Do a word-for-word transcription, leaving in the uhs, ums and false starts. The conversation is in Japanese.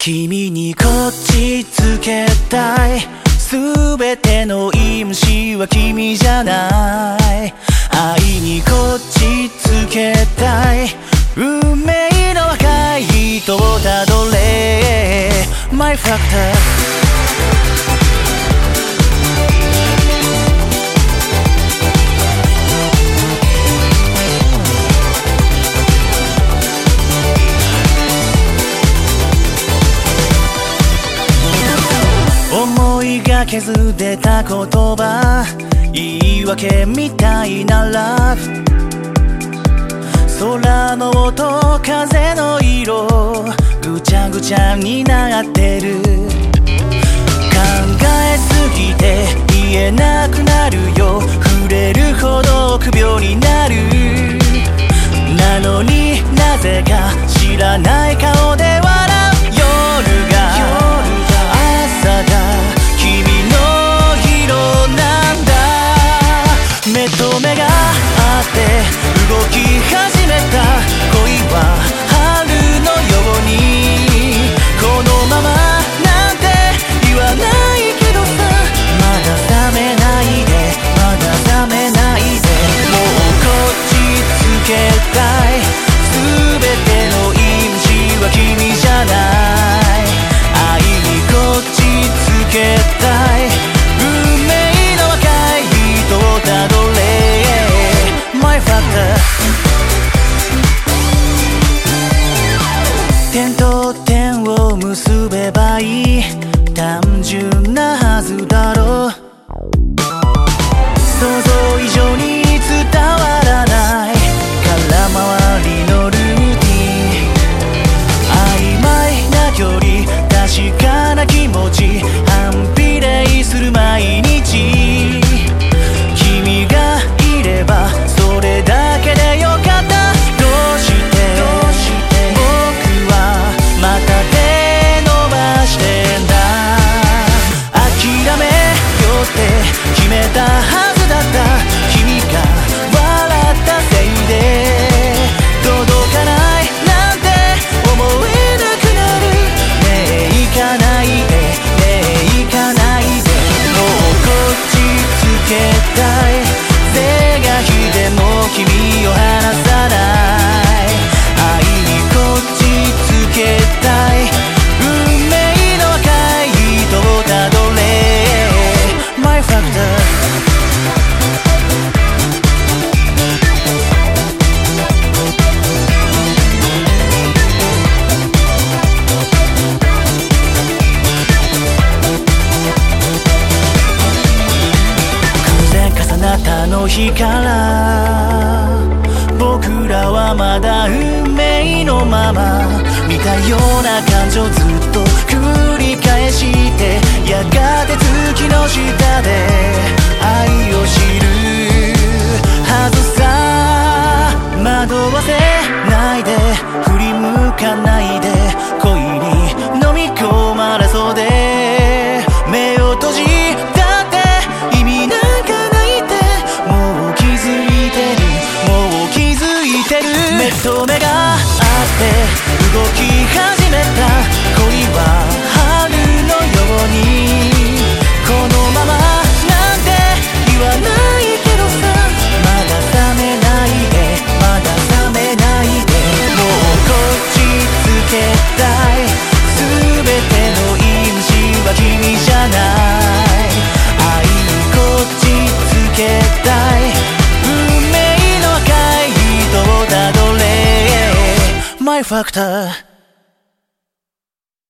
君にこっちつけたい、すべての因子は君じゃない。愛にこっちつけたい、運命の若い人をたどれ My Factor。思いが削れた言葉、言い訳みたいなラブ、空の音風の色ぐちゃぐちゃになってる。考えすぎて言えなくなるよ、触れるほど臆病になる。なのになぜか知らない顔で笑う夜が朝だ、君の色なんだ。目と目が合って動き始めた恋は春のように、このままなんて言わないけどさ、まだ冷めないで、まだ冷めないで。もうこっちつけたい、すべての因子は君じゃない。愛にこっちつけたい、運命の若い人をたどれ My Factor。 点と点を結べばいい、単純なはずだろう。想像以上に伝わらない空回りのルーティン、曖昧な距離確かな気持ち、反比例する毎日。君がいればそれだけでよかった。どうして僕はまた手伸ばしてんだ。諦めよって決めたはずだった。君が笑ったせいで届かないなんて思えなくなる。ねえ行かないで、ねえ行かないで。もうこっちつけたい、是が非でも君を離さない。愛にこっちつけたい、運命の若い人をたどれ My Factor。あの日から僕らはまだ運命のまま、似たような感情ずっと繰り返して、やがて月の下で愛を知るはずさ。惑わせないで、振り向かないで、恋に飲み込まれそうで目を閉じたって意味なんかないって、もう気づいてる、もう気づいてる。目と目が合って動き始めた恋は春のように、このままなんて言わないけどさ、まだ冷めないで、まだ冷めないで。もうこっちつけたい、すべての因子は君じゃない。愛にこっちつけたい、運命の若い人をたどれ My Factor。